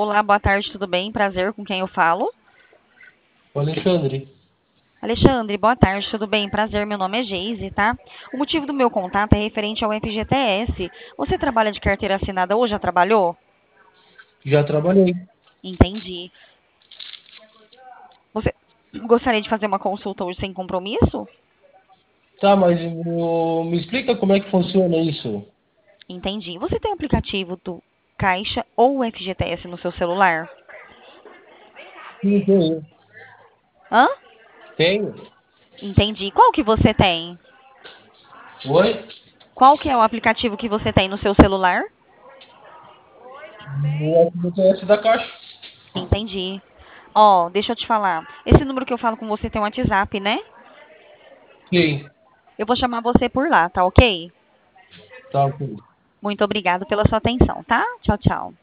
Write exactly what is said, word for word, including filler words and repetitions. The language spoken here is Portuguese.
Olá, boa tarde, tudo bem? Prazer, com quem eu falo? O Alexandre, Alexandre, boa tarde, tudo bem? Prazer, meu nome é Geise, tá? O motivo do meu contato é referente ao F G T S. Você trabalha de carteira assinada ou já trabalhou? já trabalhei. Entendi. Você gostaria de fazer uma consulta hoje sem compromisso? Tá, mas o- me explica como é que funciona isso. Entendi. Você tem o aplicativo do Caixa ou F G T S no seu celular? Sim, tenho. Hã? Tenho. Entendi. Qual que você tem? Oi? Qual que é o aplicativo que você tem no seu celular? O F G T S da Caixa. Entendi. Ó, deixa eu te falar. Esse número que eu falo com você tem um WhatsApp, né? Sim, Eu vou chamar você por lá, tá ok? tá ok. Muito obrigada pela sua atenção, tá? Tchau, tchau.